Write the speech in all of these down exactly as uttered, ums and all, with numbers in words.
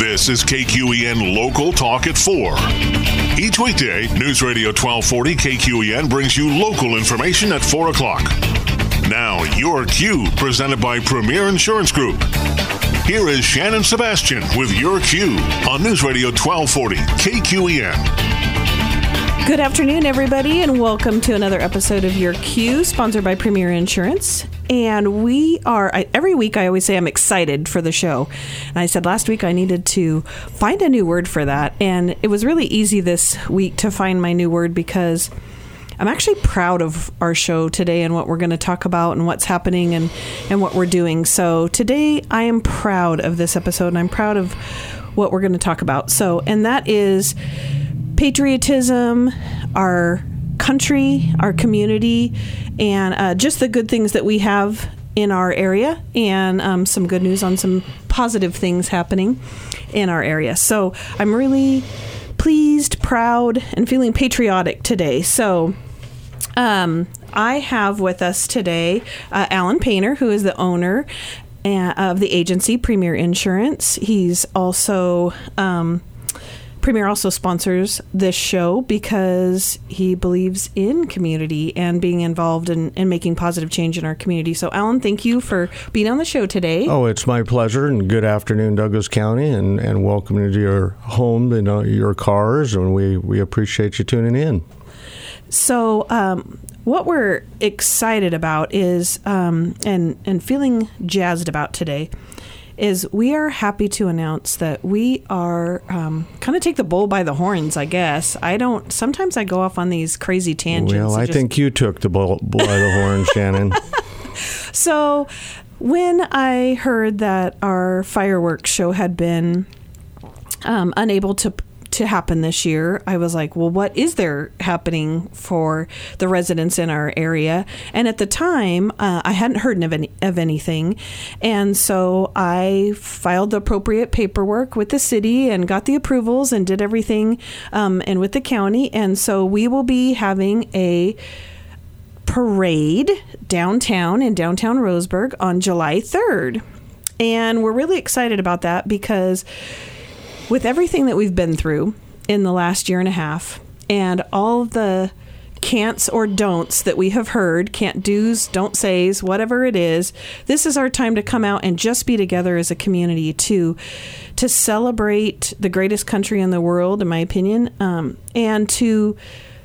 This is K Q E N Local Talk at four. Each weekday, News Radio twelve forty K Q E N brings you local information at four o'clock. Now, your Q, presented by Premier Insurance Group. Here is Shannon Sebastian with your Q on News Radio twelve forty K Q E N. Good afternoon, everybody, and welcome to another episode of Your Q, sponsored by Premier Insurance. And we are, I, every week I always say I'm excited for the show. And I said last week I needed to find a new word for that. And it was really easy this week to find my new word because I'm actually proud of our show today and what we're going to talk about and what's happening and, and what we're doing. So today I am proud of this episode and I'm proud of what we're going to talk about. So, and that is patriotism, our country, our community, and uh, just the good things that we have in our area, and um, some good news on some positive things happening in our area. So I'm really pleased, proud, and feeling patriotic today. So um, I have with us today uh, Alan Painter, who is the owner of the agency Premier Insurance. He's also um, Premier also sponsors this show because he believes in community and being involved in, in making positive change in our community. So, Alan, thank you for being on the show today. Oh, it's my pleasure, and good afternoon, Douglas County, and, and welcome to your home and uh, your cars, and we, we appreciate you tuning in. So, um, what we're excited about is, um, and, and feeling jazzed about today, is we are happy to announce that we are um, kind of take the bull by the horns, I guess. I don't, sometimes I go off on these crazy tangents. Well, I just... think you took the bull, bull by the horns, Shannon. So when I heard that our fireworks show had been um, unable to to happen this year, I was like, well, what is there happening for the residents in our area? And at the time, uh, I hadn't heard of, any, of anything. And so I filed the appropriate paperwork with the city and got the approvals and did everything um, and with the county. And so we will be having a parade downtown in downtown Roseburg on July third. And we're really excited about that because with everything that we've been through in the last year and a half and all the can'ts or don'ts that we have heard, can't do's, don't say's, whatever it is, this is our time to come out and just be together as a community to to celebrate the greatest country in the world, in my opinion, um, and to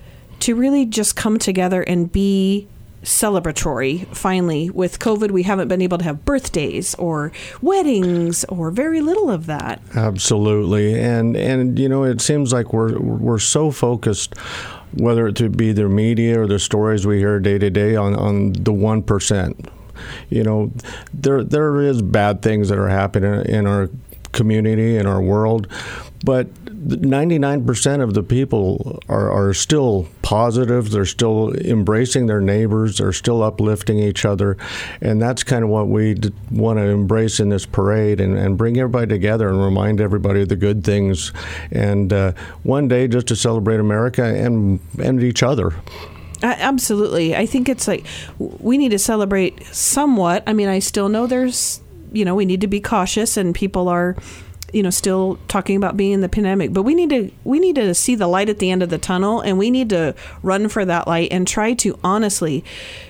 to really just come together and be celebratory. Finally, with COVID, we haven't been able to have birthdays or weddings or very little of that. Absolutely. And, and you know, it seems like we're we're so focused, whether it be the media or the stories we hear day to day, on, on the one percent. You know, there there is bad things that are happening in our community, in our world, but ninety-nine percent of the people are, are still positive. They're still embracing their neighbors. They're still uplifting each other. And that's kind of what we d- want to embrace in this parade and, and bring everybody together and remind everybody of the good things. And uh, one day just to celebrate America and, and each other. Uh, absolutely. I think it's like we need to celebrate somewhat. I mean, I still know there's, you know, we need to be cautious and people are, you know, still talking about being in the pandemic, but we need to we need to see the light at the end of the tunnel, and we need to run for that light and try to honestly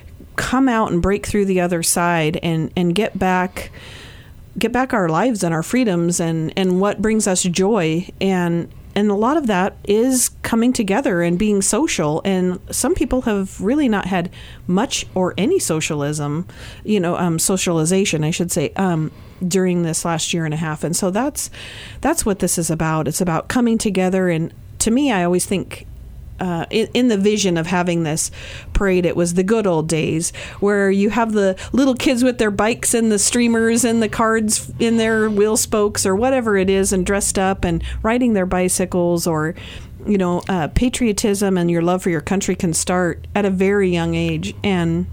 come out and break through the other side and, and get back get back our lives and our freedoms and, and what brings us joy. And and a lot of that is coming together and being social. And some people have really not had much or any socialism, you know, um, socialization, I should say, um, during this last year and a half. And so that's that's what this is about. It's about coming together. And to me, I always think Uh, in, in the vision of having this parade, it was the good old days where you have the little kids with their bikes and the streamers and the cards in their wheel spokes or whatever it is, and dressed up and riding their bicycles. Or, you know, uh, patriotism and your love for your country can start at a very young age. And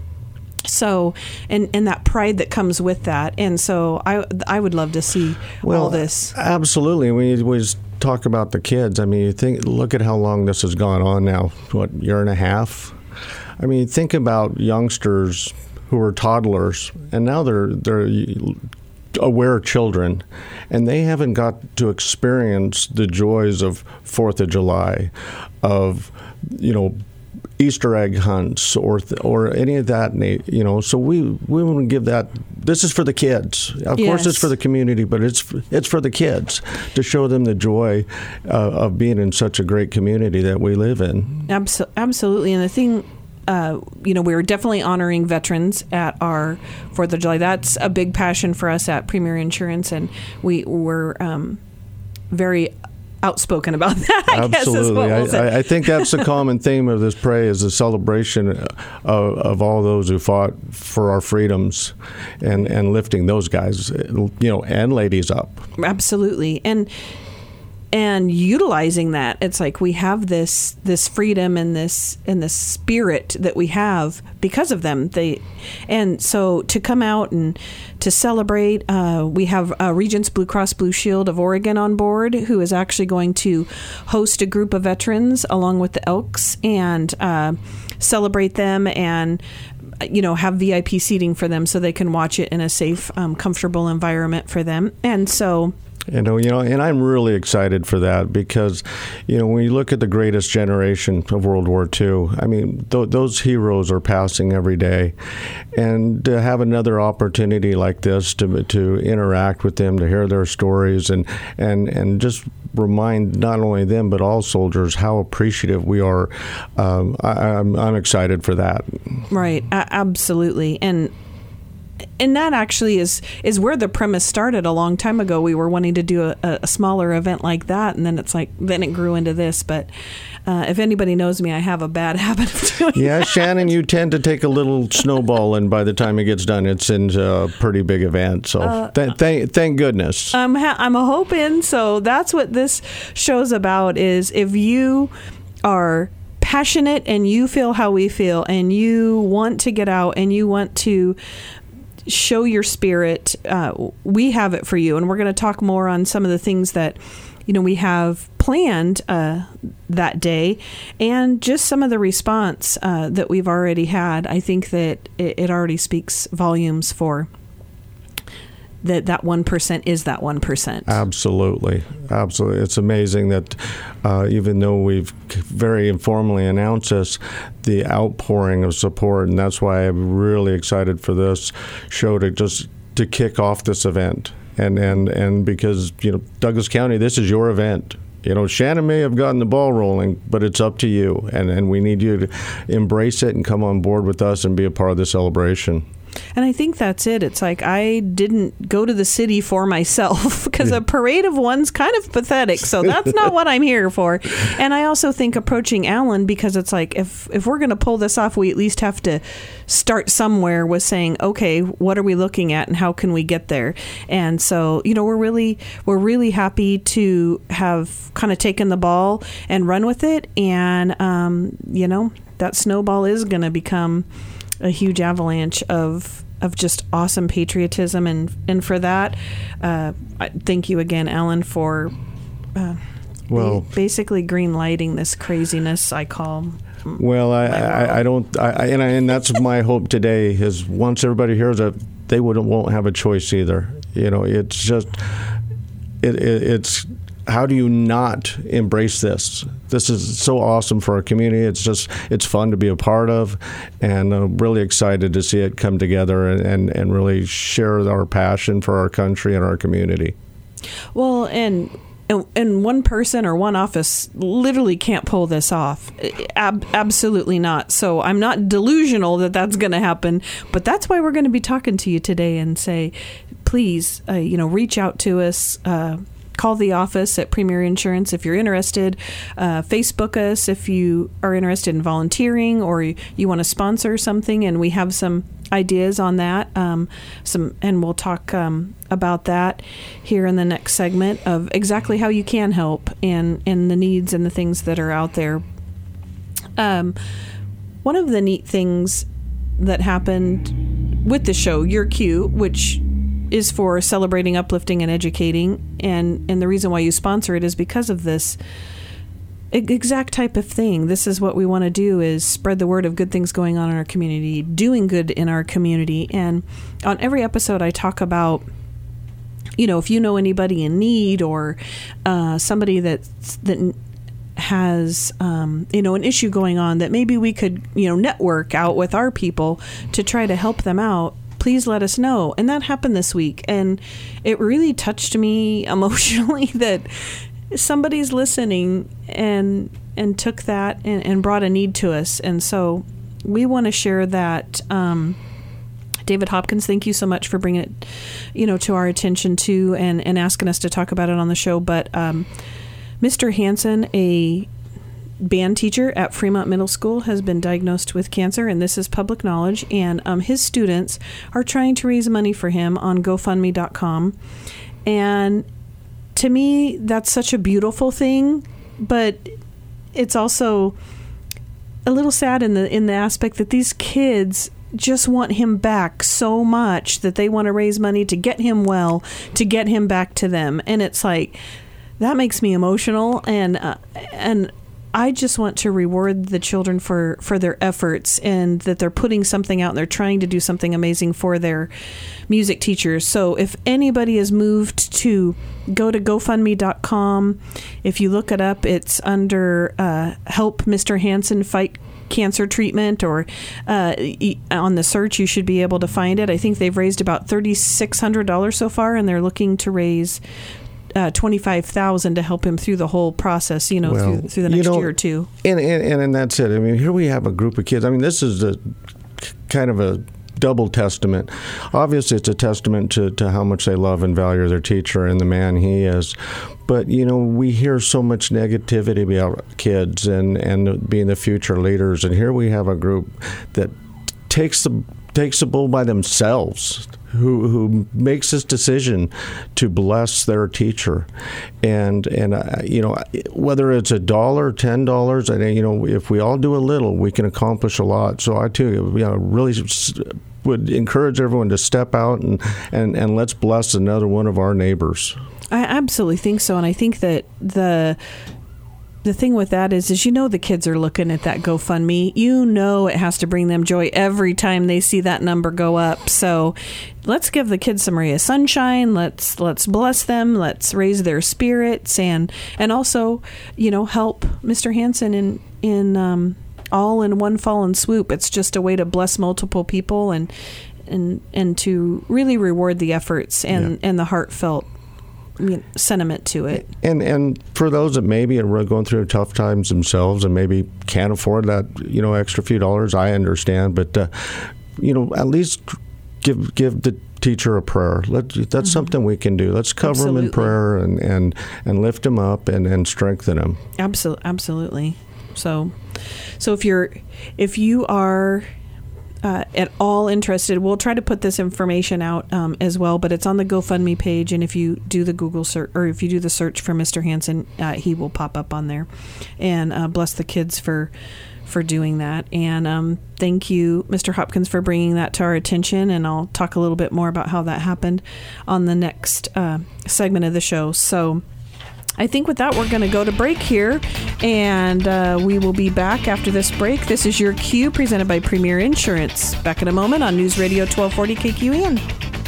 so, and, and that pride that comes with that. And so I, I would love to see well, all this. Absolutely. We was talk about the kids. I mean, you think, look at how long this has gone on now. What, year and a half? I mean, think about youngsters who were toddlers, and now they're they're aware children, and they haven't got to experience the joys of Fourth of July, of, you know, Easter egg hunts or or any of that, you know. So we we want to give that. This is for the kids. Of yes. course, it's for the community, but it's it's for the kids to show them the joy uh, of being in such a great community that we live in. Absol- absolutely, and the thing. Uh, you know, we were definitely honoring veterans at our Fourth of July. That's a big passion for us at Premier Insurance, and we were um, very outspoken about that, I Absolutely. guess is what we'll say. I, I think that's the common theme of this parade is a celebration of, of all those who fought for our freedoms and, and lifting those guys, you know, and ladies up. Absolutely. And and utilizing that. It's like we have this this freedom and this and this spirit that we have because of them. They and so to come out and to celebrate, uh, we have uh, Regents Blue Cross Blue Shield of Oregon on board, who is actually going to host a group of veterans along with the Elks and uh, celebrate them and, you know, have V I P seating for them so they can watch it in a safe, um, comfortable environment for them. And so. You know, you know, and I'm really excited for that because, you know, when you look at the greatest generation of World War Two, I mean, th- those heroes are passing every day, and to have another opportunity like this to to interact with them, to hear their stories, and and and just remind not only them but all soldiers how appreciative we are. Um, I, I'm I'm excited for that. Right, a- absolutely, and. And that actually is, is where the premise started a long time ago. We were wanting to do a, a smaller event like that, and then it's like then it grew into this. But uh, if anybody knows me, I have a bad habit of doing Yeah, that. Shannon, you tend to take a little snowball, and by the time it gets done, it's into a pretty big event. So Uh, th- th- thank goodness. I'm ha- I'm a hoping. So that's what this show's about. Is if you are passionate and you feel how we feel, and you want to get out and you want to show your spirit, uh, we have it for you. And we're going to talk more on some of the things that, you know, we have planned uh, that day, and just some of the response uh, that we've already had. I think that it, it already speaks volumes for that that one percent is that one percent. Absolutely. Absolutely. It's amazing that uh, even though we've very informally announced this, the outpouring of support, and that's why I'm really excited for this show to just to kick off this event. And, and, and because, you know, Douglas County, this is your event. You know, Shannon may have gotten the ball rolling, but it's up to you. And, and we need you to embrace it and come on board with us and be a part of the celebration. And I think that's it. It's like I didn't go to the city for myself because a parade of one's kind of pathetic. So that's not what I'm here for. And I also think approaching Alan, because it's like if, if we're going to pull this off, we at least have to start somewhere with saying, okay, what are we looking at and how can we get there? And so, you know, we're really we're really happy to have kind of taken the ball and run with it. And, um, you know, that snowball is going to become a huge avalanche of of just awesome patriotism, and and for that, uh, thank you again, Alan, for uh, well, basically green lighting this craziness I call. Well, I, I, I don't, I, and I, and that's my hope today is once everybody hears it, they wouldn't won't have a choice either. You know, it's just it, it it's. How do you not embrace this? This is so awesome for our community. It's just, it's fun to be a part of, and I'm really excited to see it come together and, and, and really share our passion for our country and our community. Well, and and one person or one office literally can't pull this off. Ab- absolutely not. So I'm not delusional that that's going to happen, but that's why we're going to be talking to you today and say, please, uh, you know, reach out to us. Uh, Call the office at Premier Insurance if you're interested. Uh, Facebook us if you are interested in volunteering or you, you want to sponsor something, and we have some ideas on that. Um, some, and we'll talk um, about that here in the next segment of exactly how you can help and, and the needs and the things that are out there. Um, one of the neat things that happened with the show, Your Cue, which is for celebrating, uplifting, and educating, and and the reason why you sponsor it is because of this exact type of thing. This is what we want to do, is spread the word of good things going on in our community, doing good in our community. And on every episode I talk about you know, if you know anybody in need or uh, somebody that that has, um, you know, an issue going on that maybe we could, you know, network out with our people to try to help them out, please let us know. And that happened this week. And it really touched me emotionally that somebody's listening and and took that and, and brought a need to us. And so we want to share that. Um, David Hopkins, thank you so much for bringing it, you know, to our attention too, and, and asking us to talk about it on the show. But um, Mister Hansen, a band teacher at Fremont Middle School, has been diagnosed with cancer, and this is public knowledge. And um, his students are trying to raise money for him on GoFundMe dot com. And to me, that's such a beautiful thing, but it's also a little sad in the in the aspect that these kids just want him back so much that they want to raise money to get him well, to get him back to them. And it's like, that makes me emotional. And, uh, and I just want to reward the children for, for their efforts, and that they're putting something out and they're trying to do something amazing for their music teachers. So if anybody is moved to go to GoFundMe dot com, if you look it up, it's under uh, Help Mister Hansen Fight Cancer Treatment, or uh, on the search, you should be able to find it. I think they've raised about three thousand six hundred dollars so far, and they're looking to raise uh, twenty-five thousand dollars to help him through the whole process, you know, well, through, through the next you know, year or two. And, and, and that's it. I mean, here we have a group of kids. I mean, this is a kind of a double testament. Obviously, it's a testament to, to how much they love and value their teacher and the man he is. But, you know, we hear so much negativity about kids and, and being the future leaders. And here we have a group that takes the takes the bull by themselves, who who makes this decision to bless their teacher. And, and uh, you know, whether it's a dollar, ten dollars, and, you know, if we all do a little, we can accomplish a lot. So I, too, you know, really would encourage everyone to step out and, and, and let's bless another one of our neighbors. I absolutely think so. And I think that the the thing with that is, is, you know, the kids are looking at that GoFundMe. You know, it has to bring them joy every time they see that number go up. So let's give the kids some ray of sunshine. Let's let's bless them. Let's raise their spirits, and and also, you know, help Mister Hansen in in um, all in one fallen swoop. It's just a way to bless multiple people and and and to really reward the efforts and, yeah. and the heartfelt sentiment to it. And and for those that maybe are going through tough times themselves and maybe can't afford that, you know, extra few dollars, I understand. But, uh, you know, at least give give the teacher a prayer. Let, that's mm-hmm. something we can do. Let's cover absolutely. them in prayer and, and, and lift them up and, and strengthen them. Absolutely. Absolutely. So, so if you're, if you are Uh, at all interested, we'll try to put this information out um, as well, but it's on the GoFundMe page, and if you do the Google search, or if you do the search for Mister Hansen, uh, he will pop up on there. And uh, bless the kids for for doing that. And um, thank you, Mister Hopkins, for bringing that to our attention, and I'll talk a little bit more about how that happened on the next uh, segment of the show. So I think with that, we're going to go to break here, and uh, we will be back after this break. This is Your Cue, presented by Premier Insurance. Back in a moment on News Radio twelve forty K Q E N.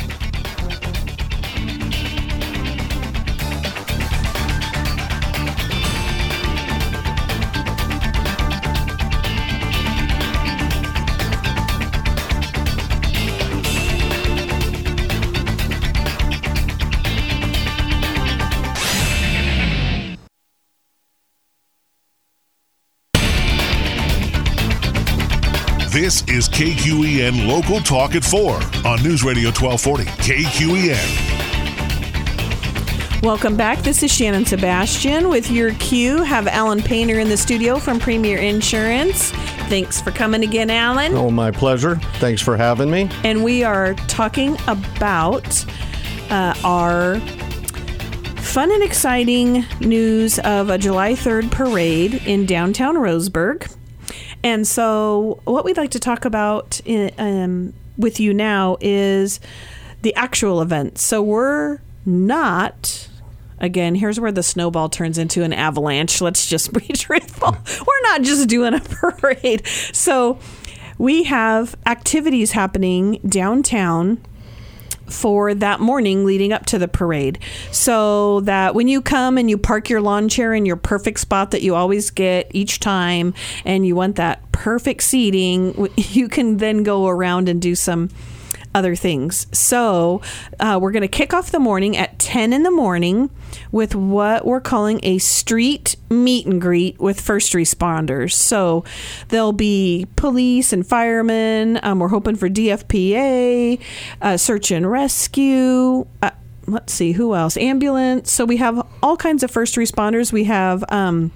This is K Q E N Local Talk at four on News Radio twelve forty K Q E N. Welcome back. This is Shannon Sebastian with Your Cue. Have Alan Painter in the studio from Premier Insurance. Thanks for coming again, Alan. Oh, my pleasure. Thanks for having me. And we are talking about uh, our fun and exciting news of a July third parade in downtown Roseburg. And so what we'd like to talk about in, um, with you now is the actual event. So we're not, again, here's where the snowball turns into an avalanche. Let's just be truthful. We're not just doing a parade. So we have activities happening downtown for that morning leading up to the parade, so that when you come and you park your lawn chair in your perfect spot that you always get each time, and you want that perfect seating, you can then go around and do some other things. So uh, we're going to kick off the morning at ten in the morning with what we're calling a street meet and greet with first responders. So there'll be police and firemen. Um, we're hoping for D F P A, uh, search and rescue. Uh, let's see, who else? Ambulance. So we have all kinds of first responders. We have um,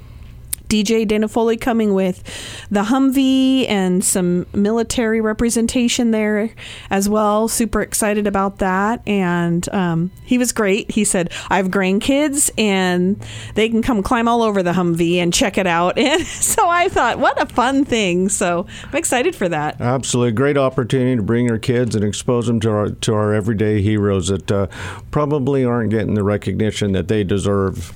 D J Dana Foley coming with the Humvee and some military representation there as well. Super excited about that. And um, he was great. He said, I have grandkids and they can come climb all over the Humvee and check it out. And so I thought, what a fun thing. So I'm excited for that. Absolutely. Great opportunity to bring our kids and expose them to our, to our everyday heroes that uh, probably aren't getting the recognition that they deserve.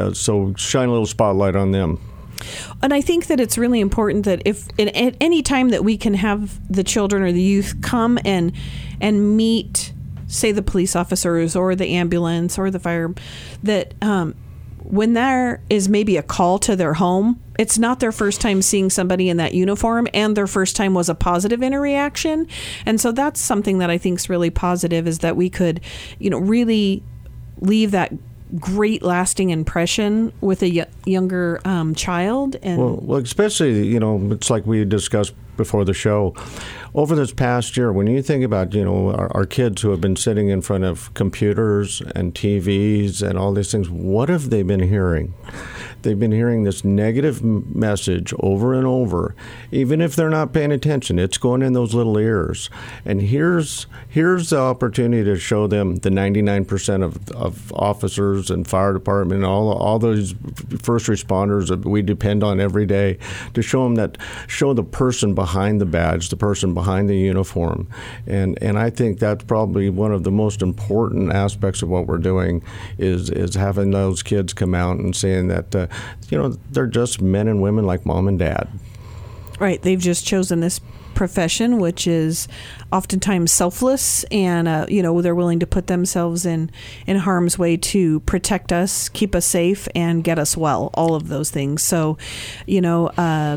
So shine a little spotlight on them. And I think that it's really important that if at any time that we can have the children or the youth come and and meet, say, the police officers or the ambulance or the fire, that um, when there is maybe a call to their home, it's not their first time seeing somebody in that uniform, and their first time was a positive interaction. And so that's something that I think is really positive, is that we could, you know, really leave that great lasting impression with a y- younger um, child. And well, well, especially, you know, it's like we discussed before the show. Over this past year, when you think about, you know, our, our kids who have been sitting in front of computers and T Vs and all these things, what have they been hearing? They've been hearing this negative message over and over. Even if they're not paying attention, it's going in those little ears. And here's here's the opportunity to show them the ninety-nine percent of, of officers and fire department and all all those first responders that we depend on every day, to show them that, show the person behind the badge, the person behind the uniform. And and I think that's probably one of the most important aspects of what we're doing, is is having those kids come out and saying that, uh, you know, they're just men and women like mom and dad. Right. They've just chosen this profession, which is oftentimes selfless, and, uh, you know, they're willing to put themselves in, in harm's way to protect us, keep us safe, and get us well, all of those things. So, you know, uh,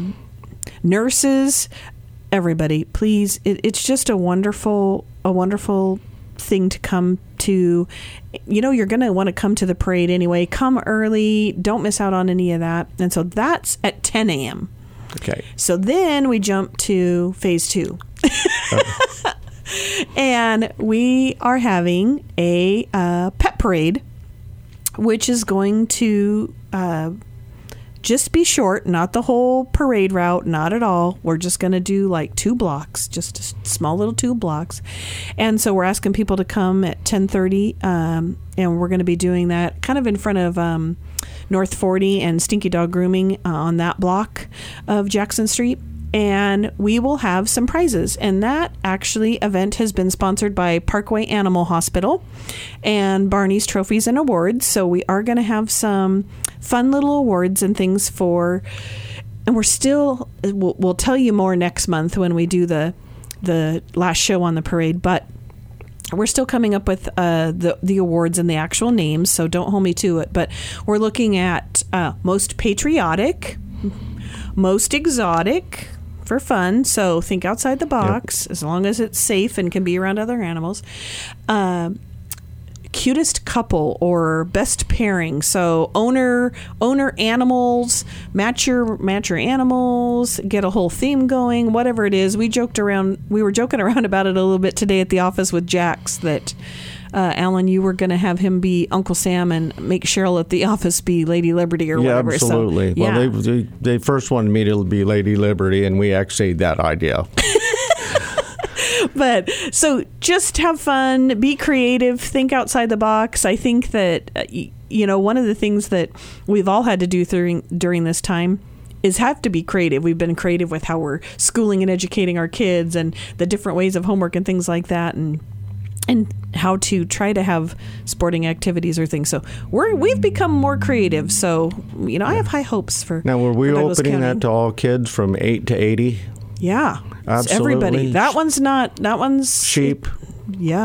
nurses, everybody, please, it, it's just a wonderful, a wonderful thing to come to. You know, you're going to want to come to the parade anyway. Come early. Don't miss out on any of that. And so that's at ten a.m. Okay. So then we jump to phase two. And we are having a uh, pet parade, which is going to uh, just be short, not the whole parade route, not at all. We're just going to do like two blocks, just a small little two blocks. And so we're asking people to come at ten thirty, um, and we're going to be doing that kind of in front of um, North forty and Stinky Dog Grooming uh, on that block of Jackson Street. And we will have some prizes. And that actually event has been sponsored by Parkway Animal Hospital and Barney's Trophies and Awards. So we are going to have some fun little awards and things for, and we're still, we'll, we'll tell you more next month when we do the the last show on the parade, but we're still coming up with uh, the, the awards and the actual names, so don't hold me to it. But we're looking at uh, most patriotic, most exotic, for fun, so think outside the box, yep, as long as it's safe and can be around other animals. Uh, cutest couple or best pairing, so owner owner animals, match your match your animals, get a whole theme going, whatever it is. We joked around, we were joking around about it a little bit today at the office with Jax, that Uh, Alan, you were going to have him be Uncle Sam and make Cheryl at the office be Lady Liberty or yeah, whatever. Absolutely. So, yeah, well, they, they they first wanted me to be Lady Liberty, and we exceeded that idea. But so just have fun, be creative, think outside the box. I think that, uh, you know, one of the things that we've all had to do during during this time is have to be creative. We've been creative with how we're schooling and educating our kids and the different ways of homework and things like that, and and how to try to have sporting activities or things. So we're, we've become more creative. So, you know, I have high hopes for Now, were we opening County. that to all kids from eight to eighty? Yeah. Absolutely. Everybody. That one's not, that one's... Sheep. Yeah.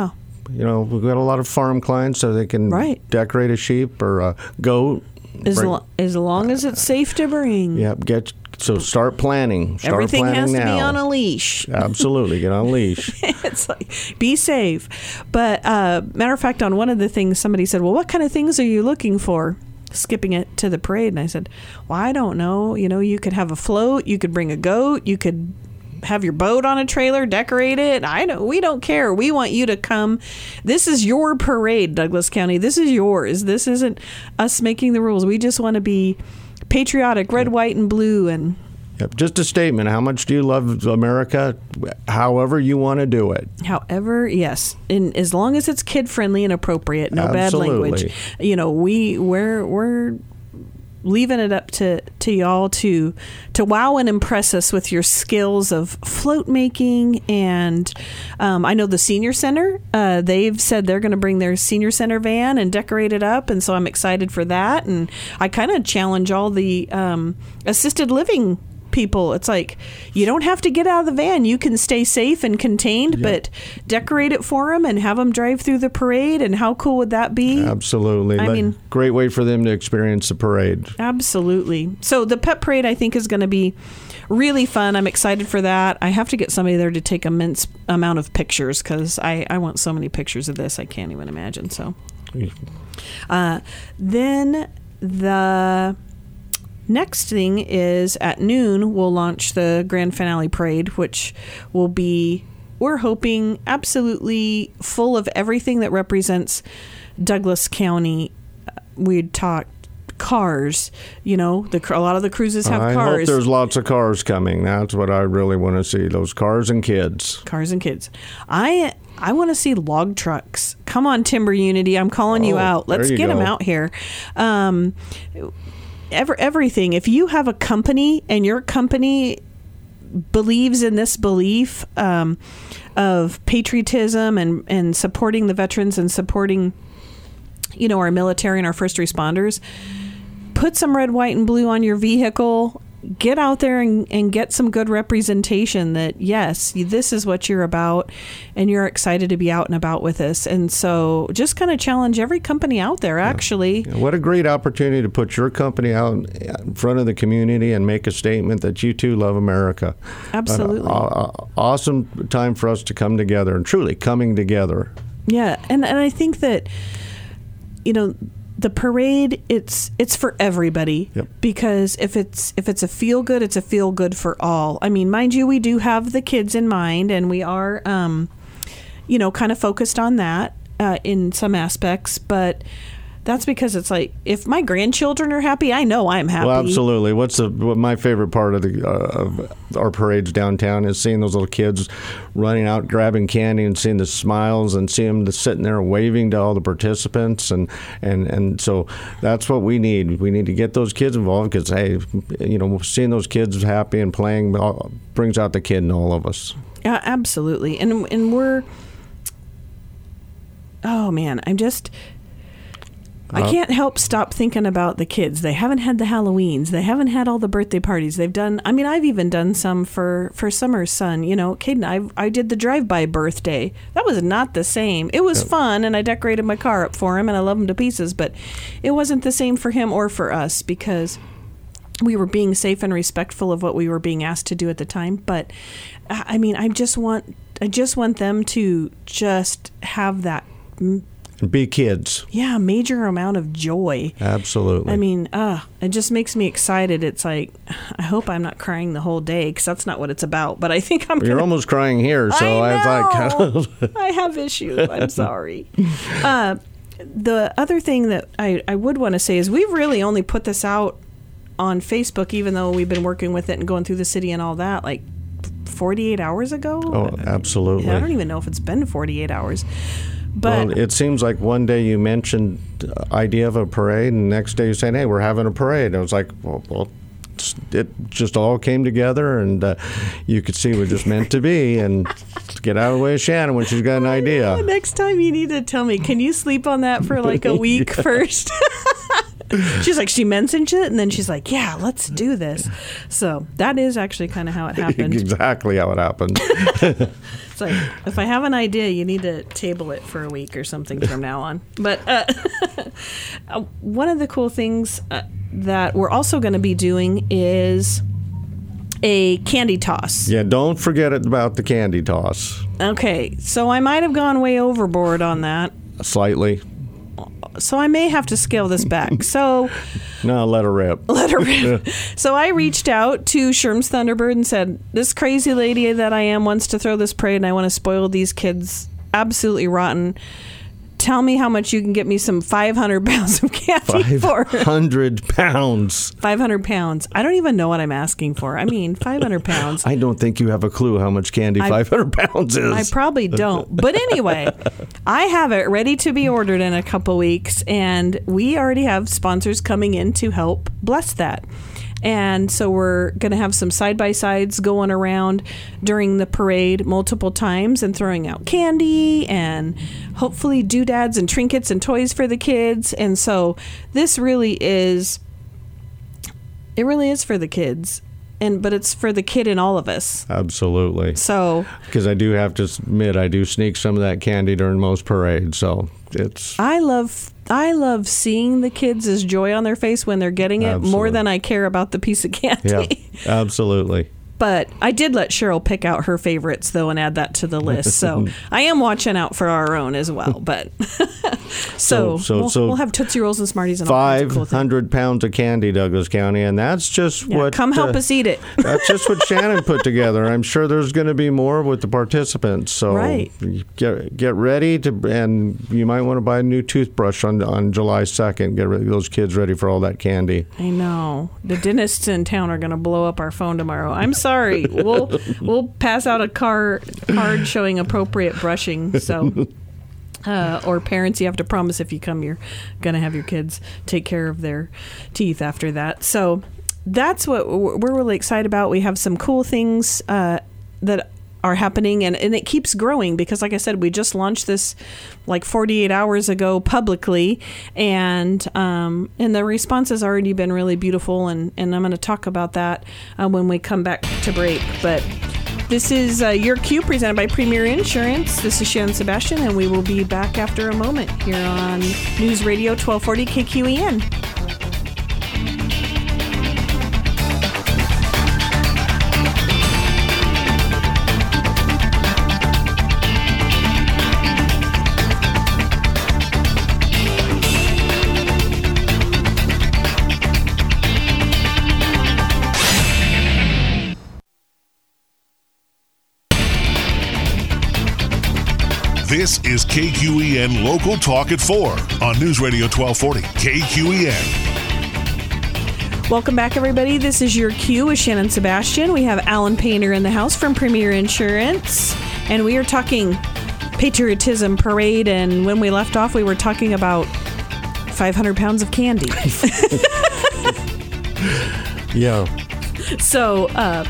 You know, we've got a lot of farm clients, so they can right. decorate a sheep or a goat. As, bring, lo- as long as it's safe to bring. Yep. Get so start planning. Start Everything planning has to now. be on a leash. Absolutely, get on a leash. It's like, be safe. But uh, matter of fact, on one of the things, somebody said, well, what kind of things are you looking for? Skipping it to the parade. And I said, well, I don't know. You know, you could have a float. You could bring a goat. You could have your boat on a trailer, decorate it. I don't, we don't care. We want you to come. This is your parade, Douglas County. This is yours. This isn't us making the rules. We just want to be patriotic, red, white, and blue. And yep. Just a statement. How much do you love America? However you want to do it. However, yes. And as long as it's kid friendly and appropriate, no Absolutely. bad language. You know, we we're we're leaving it up to, to y'all to to wow and impress us with your skills of float making. And um, I know the senior center, uh, they've said they're going to bring their senior center van and decorate it up. And so I'm excited for that. And I kind of challenge all the um, assisted living people. It's like, you don't have to get out of the van. You can stay safe and contained, yep. but decorate it for them and have them drive through the parade. And how cool would that be? Absolutely. I Let, mean, great way for them to experience the parade. Absolutely. So the pet parade, I think, is going to be really fun. I'm excited for that. I have to get somebody there to take an immense amount of pictures because I, I want so many pictures of this. I can't even imagine. So uh, then the next thing is at noon, we'll launch the grand finale parade, which will be, we're hoping, absolutely full of everything that represents Douglas County. We'd talked cars, you know, the a lot of the cruises have I cars. I hope there's lots of cars coming. That's what I really want to see, those cars and kids. Cars and kids. I I want to see log trucks. Come on, Timber Unity. I'm calling oh, you out. Let's you get go. them out here. Um, ever, everything. If you have a company and your company believes in this belief um, of patriotism and, and supporting the veterans and supporting, you know, our military and our first responders, put some red, white, and blue on your vehicle. Get out there and, and get some good representation that, yes, this is what you're about, and you're excited to be out and about with us. And so just kind of challenge every company out there, actually. Yeah. What a great opportunity to put your company out in front of the community and make a statement that you too love America. Absolutely. Uh, uh, awesome time for us to come together, and truly coming together. Yeah, and, and I think that, you know, the parade, it's it's for everybody. Yep. Because if it's if it's a feel good, it's a feel good for all. I mean, mind you, we do have the kids in mind, and we are, um, you know, kind of focused on that uh, in some aspects. But that's because it's like, if my grandchildren are happy, I know I'm happy. Well, absolutely. What's the what my favorite part of the uh, of our parades downtown is seeing those little kids running out, grabbing candy, and seeing the smiles, and seeing them just sitting there waving to all the participants, and and and so that's what we need. We need to get those kids involved because, hey, you know, seeing those kids happy and playing brings out the kid in all of us. Yeah, absolutely. And and we're, oh man, I'm just. I can't help stop thinking about the kids. They haven't had the Halloweens. They haven't had all the birthday parties. They've done, I mean, I've even done some for, for Summer's son. You know, Caden, I I did the drive-by birthday. That was not the same. It was fun, and I decorated my car up for him, and I love him to pieces, but it wasn't the same for him or for us because we were being safe and respectful of what we were being asked to do at the time. But, I mean, I just want, I just want them to just have that Be kids. Yeah, major amount of joy. Absolutely. I mean, uh, it just makes me excited. It's like, I hope I'm not crying the whole day because that's not what it's about. But I think I'm. You're gonna, almost crying here, so I I was like, I have issues. I'm sorry. Uh, the other thing that I, I would want to say is we've really only put this out on Facebook, even though we've been working with it and going through the city and all that, like forty-eight hours ago. Oh, absolutely. I don't even know if it's been forty-eight hours. But well, it seems like one day you mentioned the idea of a parade, and the next day you're saying, hey, we're having a parade. And I was like, well, well it just all came together, and uh, you could see it was just meant to be. And get out of the way of Shannon when she's got an idea. Yeah, next time you need to tell me, can you sleep on that for like a week yeah. first? She's like, she mentioned it, and then she's like, yeah, let's do this. So that is actually kind of how it happened. Exactly how it happened. It's like, if I have an idea, you need to table it for a week or something from now on. But uh, one of the cool things uh, that we're also going to be doing is a candy toss. Yeah, don't forget about the candy toss. Okay, so I might have gone way overboard on that. Slightly. So I may have to scale this back. So no, let her rip. Let her rip. So I reached out to Sherm's Thunderbird and said, this crazy lady that I am wants to throw this parade and I want to spoil these kids absolutely rotten. Tell me how much you can get me some five hundred pounds of candy for. five hundred pounds. five hundred pounds. I don't even know what I'm asking for. I mean, five hundred pounds. I don't think you have a clue how much candy I, five hundred pounds is. I probably don't. But anyway, I have it ready to be ordered in a couple weeks, and we already have sponsors coming in to help bless that. And so we're going to have some side-by-sides going around during the parade multiple times and throwing out candy and hopefully doodads and trinkets and toys for the kids. And so this really is, it really is for the kids. And but it's for the kid in all of us. Absolutely. So, because I do have to admit, I do sneak some of that candy during most parades. So it's. I love I love seeing the kids' joy on their face when they're getting it Absolutely. More than I care about the piece of candy. Yeah, absolutely. But I did let Cheryl pick out her favorites, though, and add that to the list. So I am watching out for our own as well. But so, so, so, we'll, so we'll have Tootsie Rolls and Smarties and all kinds of cool things. five hundred pounds of candy, Douglas County, and that's just yeah, what... Come help uh, us eat it. That's just what Shannon put together. I'm sure there's going to be more with the participants. So right. get get ready to, and you might want to buy a new toothbrush on on July second. Get those kids ready for all that candy. I know. The dentists in town are going to blow up our phone tomorrow. I'm sorry. We'll we'll pass out a card card showing appropriate brushing. So, uh, or parents, you have to promise if you come, you're gonna have your kids take care of their teeth after that. So that's what we're really excited about. We have some cool things uh, that are happening, and, and it keeps growing because, like I said, we just launched this like forty-eight hours ago publicly, and um, and the response has already been really beautiful, and, and I'm going to talk about that uh, when we come back to break. But this is uh, Your Cue, presented by Premier Insurance. This is Shannon Sebastian, and we will be back after a moment here on News Radio twelve forty K Q E N. This is K Q E N Local Talk at four on News Radio twelve forty K Q E N. Welcome back, everybody. This is Your Cue with Shannon Sebastian. We have Alan Painter in the house from Premier Insurance, and we are talking patriotism parade. And when we left off, we were talking about five hundred pounds of candy. Yeah. So, uh,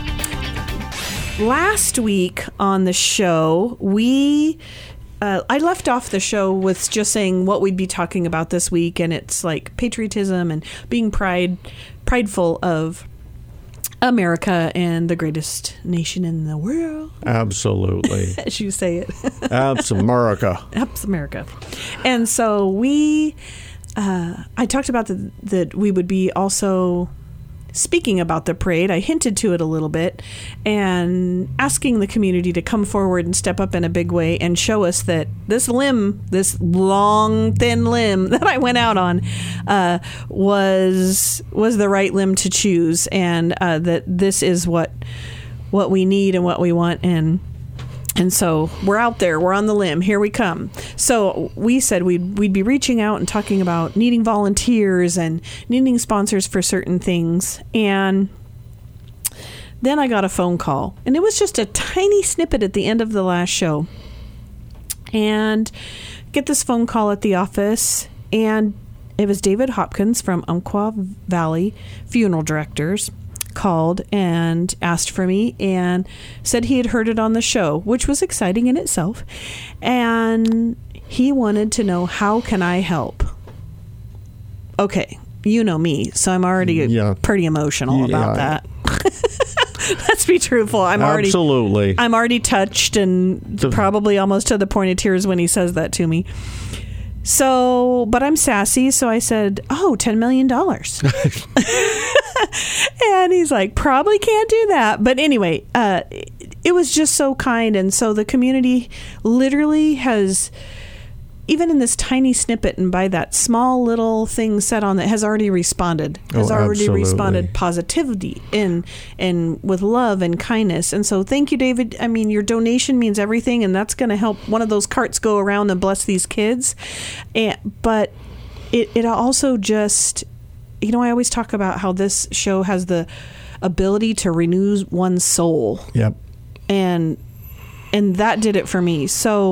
last week on the show, we... Uh, I left off the show with just saying what we'd be talking about this week, and it's like patriotism and being pride, prideful of America and the greatest nation in the world. Absolutely. As you say it. Abs America. Abs America. And so we, uh, I talked about the, that we would be also speaking about the parade. I hinted to it a little bit, and asking the community to come forward and step up in a big way and show us that this limb, this long, thin limb that I went out on, uh, was was the right limb to choose, and uh, that this is what what we need and what we want. And And so we're out there. We're on the limb. Here we come. So we said we'd we'd be reaching out and talking about needing volunteers and needing sponsors for certain things. And then I got a phone call, and it was just a tiny snippet at the end of the last show. And get this phone call at the office, and it was David Hopkins from Umpqua Valley Funeral Directors. Called and asked for me and said he had heard it on the show, which was exciting in itself, and he wanted to know, how can I help? Okay, you know me, so I'm already yeah. pretty emotional yeah, about that. Let's be truthful. I'm already Absolutely. I'm already touched and The- probably almost to the point of tears when he says that to me. So, but I'm sassy, so I said, "Oh, ten million dollars." And he's like, "Probably can't do that." But anyway, uh, it was just so kind, and so the community literally has, even in this tiny snippet and by that small little thing said on that, has already responded, has Oh, already absolutely. responded positivity and and with love and kindness. And so thank you, David. I mean, your donation means everything, and that's going to help one of those carts go around and bless these kids. And but it, it also just, you know, I always talk about how this show has the ability to renew one's soul. Yep. And and that did it for me. So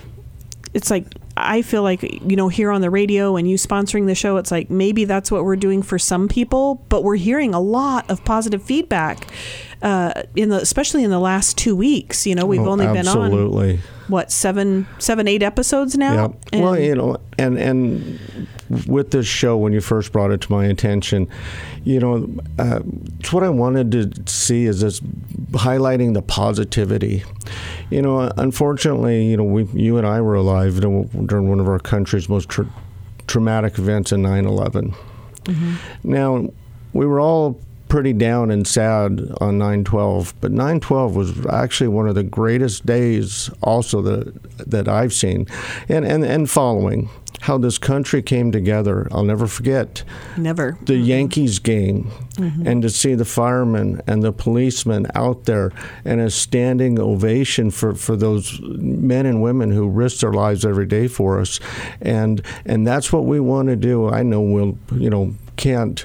it's like, I feel like, you know, here on the radio and you sponsoring the show, it's like maybe that's what we're doing for some people, but we're hearing a lot of positive feedback, uh, in the especially in the last two weeks. You know, we've Oh, only been on absolutely. what seven, seven, eight episodes now. Yep. Well, you know, and and with this show, when you first brought it to my attention, you know, uh, it's what I wanted to see is this highlighting the positivity. You know, unfortunately, you know, we, you and I were alive during one of our country's most tra- traumatic events in nine eleven. Mm-hmm. Now, we were all pretty down and sad on nine twelve, but nine twelve was actually one of the greatest days also that that I've seen, and and, and following how this country came together. I'll never forget Never. the mm-hmm. Yankees game, mm-hmm. and to see the firemen and the policemen out there and a standing ovation for, for those men and women who risk their lives every day for us, and and that's what we want to do. I know we'll you know can't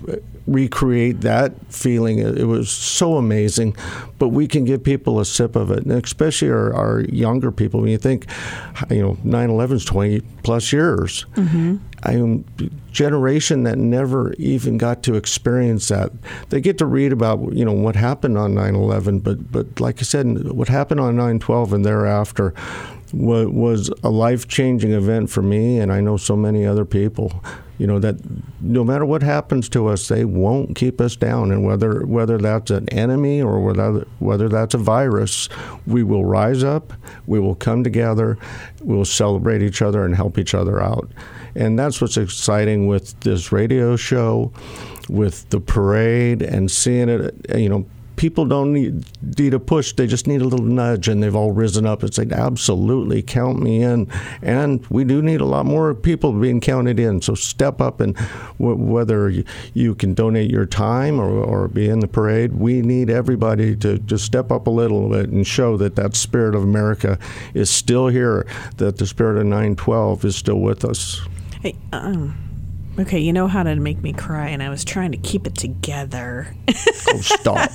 recreate that feeling. It was so amazing, but we can give people a sip of it, and especially our, our younger people. When you think, you know, nine eleven is twenty plus years. Mm-hmm. I am generation that never even got to experience that. They get to read about, you know, what happened on nine eleven, but but like I said, what happened on nine twelve and thereafter was, was a life-changing event for me, and I know so many other people. You know, that no matter what happens to us, they won't keep us down. And whether whether that's an enemy or whether whether that's a virus, we will rise up, we will come together, we will celebrate each other and help each other out. And that's what's exciting with this radio show, with the parade, and seeing it, you know, people don't need, need a push. They just need a little nudge, and they've all risen up and said, absolutely, count me in. And we do need a lot more people being counted in. So step up, and w- whether you, you can donate your time or, or be in the parade, we need everybody to just step up a little bit and show that that spirit of America is still here, that the spirit of nine twelve is still with us. Hey, um... Okay, you know how to make me cry, and I was trying to keep it together. Oh, stop.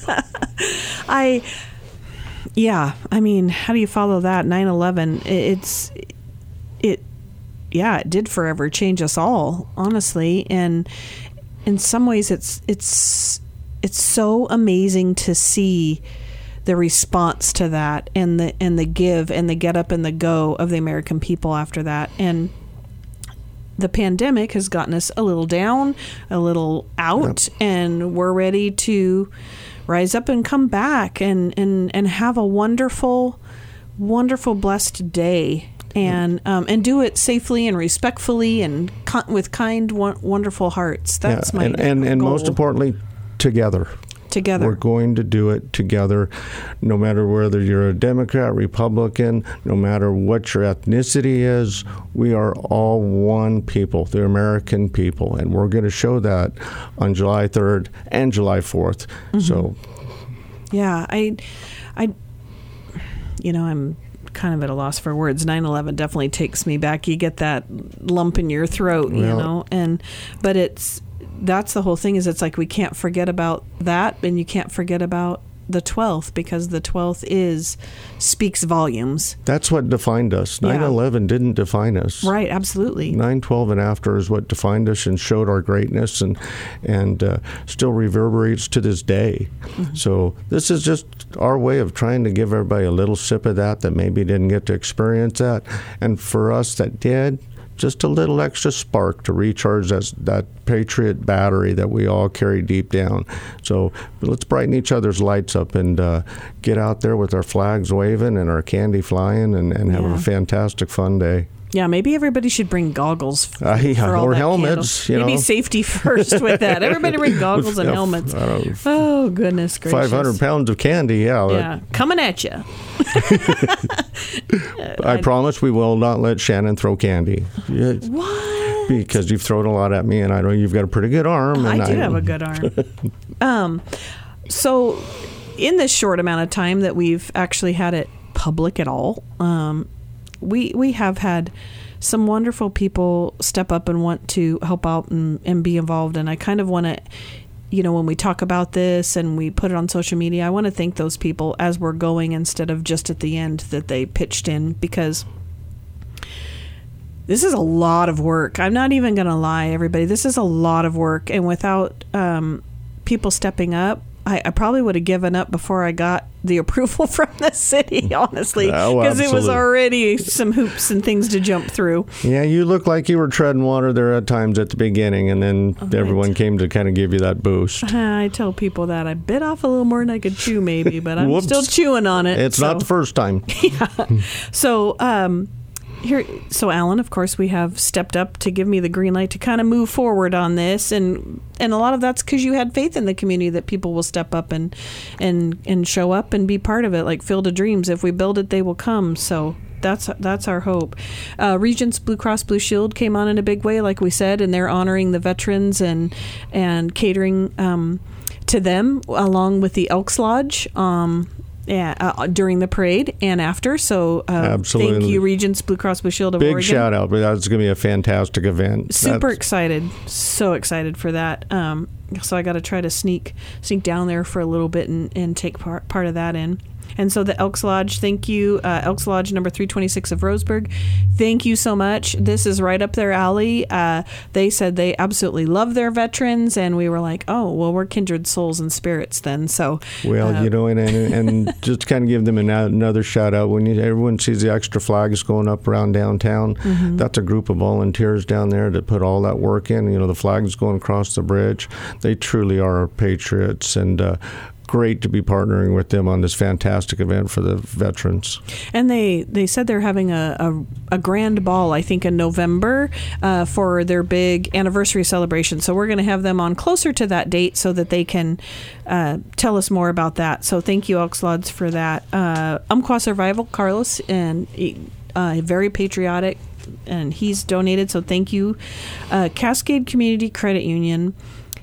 I, yeah, I mean, how do you follow that? nine eleven, it's, it, yeah, it did forever change us all, honestly. And in some ways, it's, it's, it's so amazing to see the response to that, and the, and the give and the get up and the go of the American people after that. And the pandemic has gotten us a little down, a little out, yep. and we're ready to rise up and come back and, and, and have a wonderful, wonderful, blessed day, and um, and do it safely and respectfully and con- with kind, wonderful hearts. That's yeah, my and and, and most importantly, together. Together. We're going to do it together, no matter whether you're a Democrat, Republican, no matter what your ethnicity is. We are all one people, the American people, and we're going to show that on July third and July fourth. Mm-hmm. So, yeah, I, I, you know, I'm kind of at a loss for words. nine eleven definitely takes me back. You get that lump in your throat, you well, know, and but it's. That's the whole thing, is it's like we can't forget about that, and you can't forget about the twelfth, because the twelfth is speaks volumes. That's what defined us. nine eleven yeah. didn't define us. Right, absolutely. nine twelve and after is what defined us and showed our greatness, and and uh, still reverberates to this day. Mm-hmm. So this is just our way of trying to give everybody a little sip of that that maybe didn't get to experience that. And for us that did, just a little extra spark to recharge that, that Patriot battery that we all carry deep down. So let's brighten each other's lights up and uh, get out there with our flags waving and our candy flying and, and have Yeah. a fantastic, fun day. Yeah, maybe everybody should bring goggles f- Uh, yeah, for all or that helmets, candle. you Maybe know. safety first with that. Everybody bring goggles and Yeah, helmets. I don't know, Oh, goodness gracious. five hundred pounds of candy, yeah. Yeah, coming at you. I promise we will not let Shannon throw candy. Yeah, What? because you've thrown a lot at me, and I know you've got a pretty good arm. I and do have a good arm. um, so, in this short amount of time that we've actually had it public at all, um, we we have had some wonderful people step up and want to help out and, and be involved. And I kind of want to, you know, when we talk about this and we put it on social media, I want to thank those people as we're going instead of just at the end that they pitched in, because this is a lot of work. I'm not even going to lie, everybody. This is a lot of work. And without um, people stepping up, I, I probably would have given up before I got the approval from the city, honestly, because Oh, it was absolutely. already some hoops and things to jump through. Yeah, you look like you were treading water there at times at the beginning, and then right. everyone came to kind of give you that boost. I tell people that I bit off a little more than I could chew, maybe, but I'm Whoops. still chewing on it. It's so. not the first time. So, um, here, so Alan, of course, we have stepped up to give me the green light to kind of move forward on this, and and a lot of that's because you had faith in the community that people will step up and and and show up and be part of it, like Field of Dreams. If we build it, they will come. So. That's that's our hope. Uh, Regents Blue Cross Blue Shield came on in a big way, like we said, and they're honoring the veterans and and catering um, to them along with the Elks Lodge. Um, Yeah, uh, during the parade and after. So uh, Absolutely. thank you, Regents Blue Cross Blue Shield of Big Oregon. shout out. But that's going to be a fantastic event. Super That's- excited. So excited for that. Um, so I got to try to sneak sneak down there for a little bit and, and take part, part of that in. And so the Elks Lodge, thank you. Uh, Elks Lodge number three twenty-six of Roseburg. Thank you so much. This is right up their alley. Uh, they said they absolutely love their veterans. And we were like, oh, well, we're kindred souls and spirits then. So, Well, uh, you know, and, and, and just kind of give them an, another shout out. When you, everyone sees the extra flags going up around downtown, Mm-hmm. that's a group of volunteers down there that put all that work in. You know, the flags going across the bridge. They truly are patriots, and uh, great to be partnering with them on this fantastic event for the veterans. And they, they said they're having a, a, a grand ball, I think, in November uh, for their big anniversary celebration. So we're going to have them on closer to that date so that they can uh, tell us more about that. So thank you, Elks Lodge, for that. Uh, Umpqua Survival, Carlos, and uh, very patriotic, and he's donated. So thank you. Uh, Cascade Community Credit Union.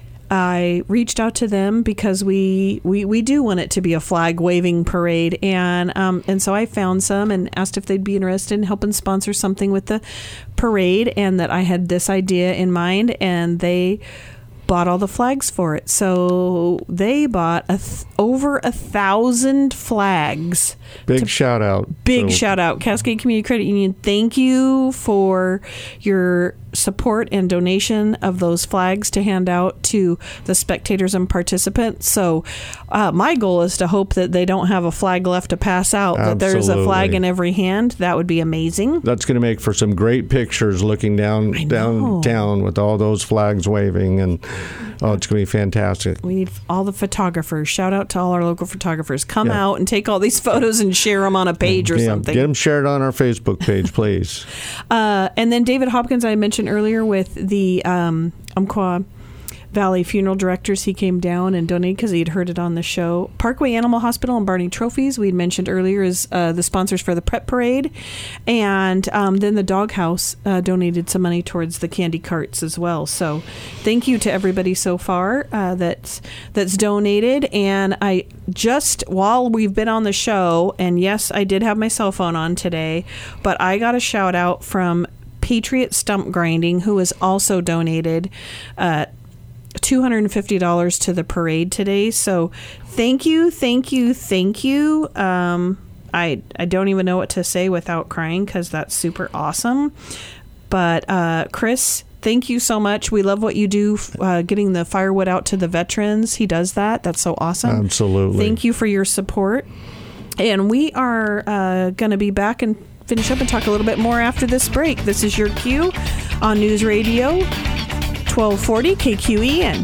I reached out to them because we, we, we do want it to be a flag waving parade, and um, and so I found some and asked if they'd be interested in helping sponsor something with the parade, and that I had this idea in mind, and they bought all the flags for it. So they bought a th- over a thousand flags. Big to- shout out. Big So- shout out, Cascade Community Credit Union. Thank you for your support and donation of those flags to hand out to the spectators and participants. So uh, my goal is to hope that they don't have a flag left to pass out, that there's a flag Absolutely. in every hand. That would be amazing. That's going to make for some great pictures looking down I know. downtown with all those flags waving, and oh, it's going to be fantastic. We need all the photographers. Shout out to all our local photographers. Come Yeah. out and take all these photos and share them on a page or Yeah, something. get them shared on our Facebook page, please. Uh, and then David Hopkins, I mentioned earlier with the um, Umpqua Valley Funeral Directors, he came down and donated because he'd heard it on the show. Parkway Animal Hospital and Barney Trophies, we'd mentioned earlier, is uh, the sponsors for the prep parade. And um, then the Doghouse uh, donated some money towards the candy carts as well. So thank you to everybody so far uh, that's, that's donated. And I just, while we've been on the show, and yes, I did have my cell phone on today, but I got a shout out from Patriot Stump Grinding, who has also donated uh, two hundred fifty dollars to the parade today. So thank you, thank you, thank you. Um, I, I don't even know what to say without crying, because that's super awesome. But uh, Chris, thank you so much. We love what you do, uh, getting the firewood out to the veterans. He does that. That's so awesome. Absolutely. Thank you for your support. And we are uh, going to be back in finish up and talk a little bit more after this break. This is your Q on News Radio twelve forty K Q E N.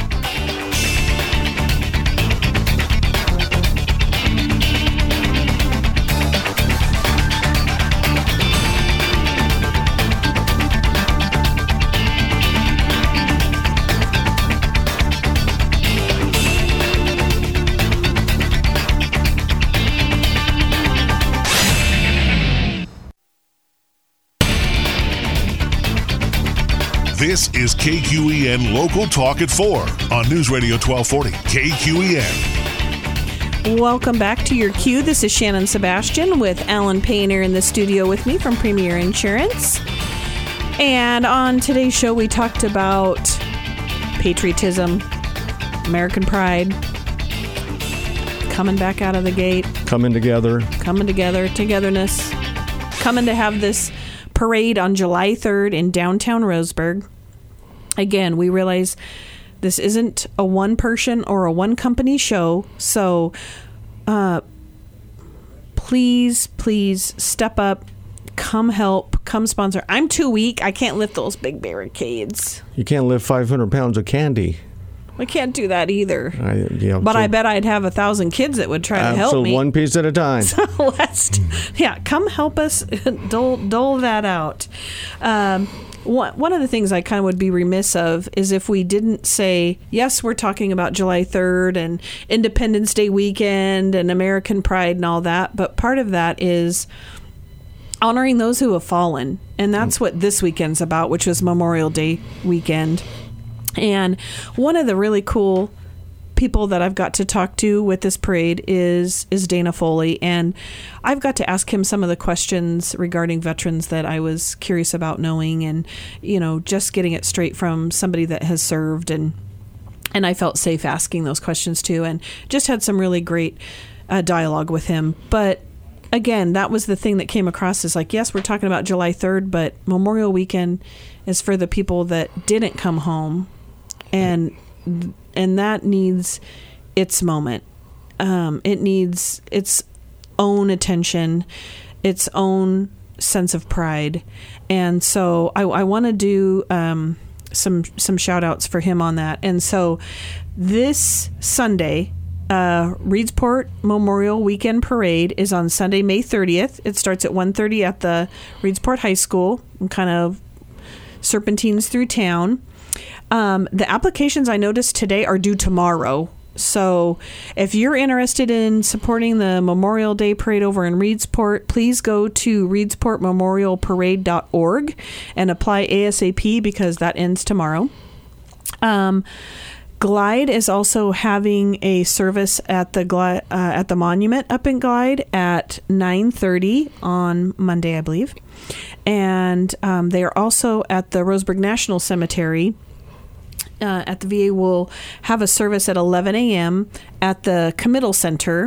This is K Q E N Local Talk at four on News Radio twelve forty K Q E N. Welcome back to your Q. This is Shannon Sebastian with Alan Painter in the studio with me from Premier Insurance. And on today's show, we talked about patriotism, American pride, coming back out of the gate. Coming together. Coming together, togetherness. Coming to have this parade on July third in downtown Roseburg. Again, we realize this isn't a one person or a one company show, so uh, please, please step up, come help, come sponsor. I'm too weak. I can't lift those big barricades. You can't lift five hundred pounds of candy. I can't do that either. I, yeah, but so, I bet I'd have a thousand kids that would try to uh, help so me. one piece at a time. So let's, yeah, come help us dole, dole that out. Um, one, one of the things I kind of would be remiss of is if we didn't say, yes, we're talking about July third and Independence Day weekend and American Pride and all that, but part of that is honoring those who have fallen. And that's what this weekend's about, which was Memorial Day weekend. And one of the really cool people that I've got to talk to with this parade is is Dana Foley, and I've got to ask him some of the questions regarding veterans that I was curious about knowing, and you know, just getting it straight from somebody that has served, and and I felt safe asking those questions too, and just had some really great uh, dialogue with him. But again, that was the thing that came across is like, yes, we're talking about July third, but Memorial Weekend is for the people that didn't come home. And and that needs its moment. Um, it needs its own attention, its own sense of pride. And so I, I want to do um, some some shout outs for him on that. And so this Sunday, uh, Reedsport Memorial Weekend Parade is on Sunday, May thirtieth. It starts at one thirty at the Reedsport High School and kind of serpentines through town. Um, the applications I noticed today are due tomorrow. So if you're interested in supporting the Memorial Day Parade over in Reedsport, please go to reedsport memorial parade dot org and apply ASAP because that ends tomorrow. Um, Glide is also having a service at the Glide, uh, at the monument up in Glide at nine thirty on Monday, I believe. And um, they are also at the Roseburg National Cemetery. Uh, at the V A will have a service at eleven a.m. at the Committal Center,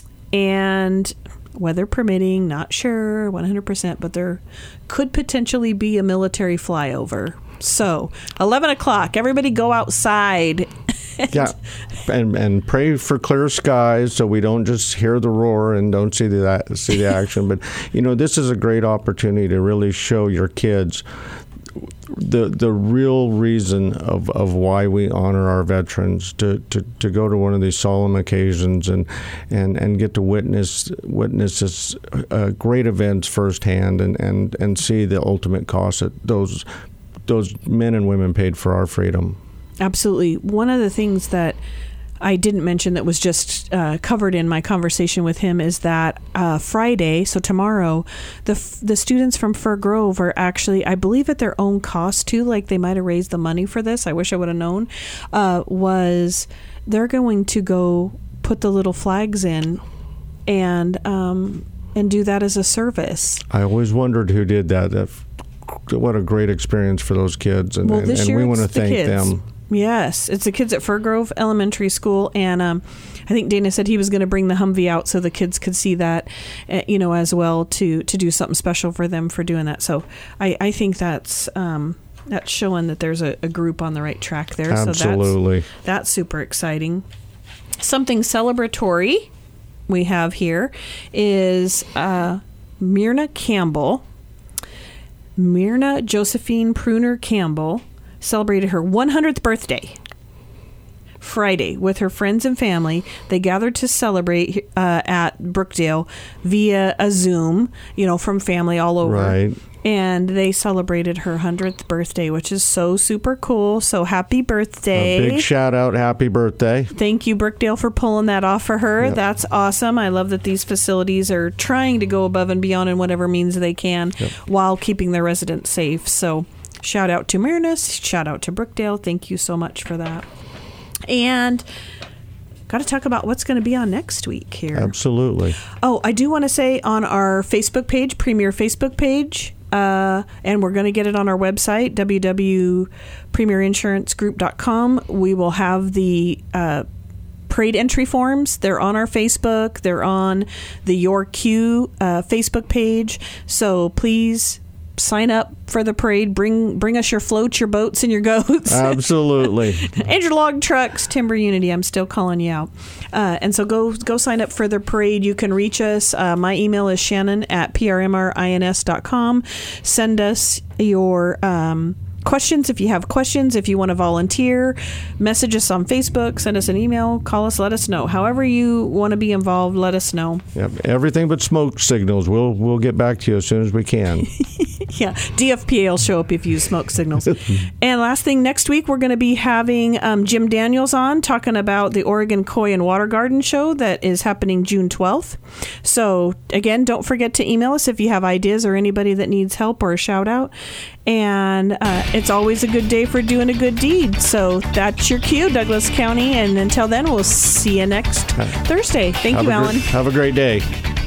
and weather permitting, not sure one hundred percent, but there could potentially be a military flyover. So eleven o'clock, everybody go outside. Yeah, and and pray for clear skies so we don't just hear the roar and don't see the see the action. But you know, this is a great opportunity to really show your kids the the real reason of, of why we honor our veterans, to, to, to go to one of these solemn occasions and and, and get to witness witness this uh, great events firsthand and, and, and see the ultimate cost that those those men and women paid for our freedom. Absolutely. One of the things that I didn't mention that was just uh, covered in my conversation with him is that uh, Friday, so tomorrow, the f- the students from Fir Grove are actually, I believe at their own cost too, like they might have raised the money for this, I wish I would have known, uh, was they're going to go put the little flags in and um, and do that as a service. I always wondered who did that. that what a great experience for those kids, and, well, and, and we want to thank kids. them. Yes, it's the kids at Fir Grove Elementary School, and um, I think Dana said he was going to bring the Humvee out so the kids could see that, uh, you know, as well to to do something special for them for doing that. So I, I think that's um, that's showing that there's a, a group on the right track there. Absolutely, so that's, that's super exciting. Something celebratory we have here is uh, Myrna Campbell, Myrna Josephine Pruner Campbell, celebrated her one hundredth birthday Friday with her friends and family. They gathered to celebrate uh, at Brookdale via a Zoom, you know, from family all over. Right. And they celebrated her one hundredth birthday, which is so super cool. So happy birthday. A big shout out. Happy birthday. Thank you, Brookdale, for pulling that off for her. Yep. That's awesome. I love that these facilities are trying to go above and beyond in whatever means they can yep. while keeping their residents safe. So shout out to Myrna. Shout out to Brookdale. Thank you so much for that. And got to talk about what's going to be on next week here. Absolutely. Oh, I do want to say on our Facebook page, Premier Facebook page, uh, and we're going to get it on our website, w w w dot premier insurance group dot com. We will have the uh, parade entry forms. They're on our Facebook. They're on the Your Q uh, Facebook page. So please sign up for the parade. Bring bring us your floats, your boats, and your goats. Absolutely. And your log trucks, Timber Unity. I'm still calling you out. Uh, and so go go sign up for the parade. You can reach us. Uh, my email is Shannon at p r m r i n s dot com. Send us your um, questions if you have questions. If you want to volunteer, message us on Facebook, send us an email, call us, let us know. However you want to be involved, let us know. Yep. Everything but smoke signals. We'll we'll get back to you as soon as we can. Yeah, D F P A will show up if you use smoke signals. And last thing, next week we're going to be having um, Jim Daniels on talking about the Oregon Koi and Water Garden show that is happening June twelfth. So again, don't forget to email us if you have ideas or anybody that needs help or a shout out. And uh, it's always a good day for doing a good deed. So that's your cue, Douglas County. And until then, we'll see you next Thursday. Thank have you, a Alan. Gr- have a great day.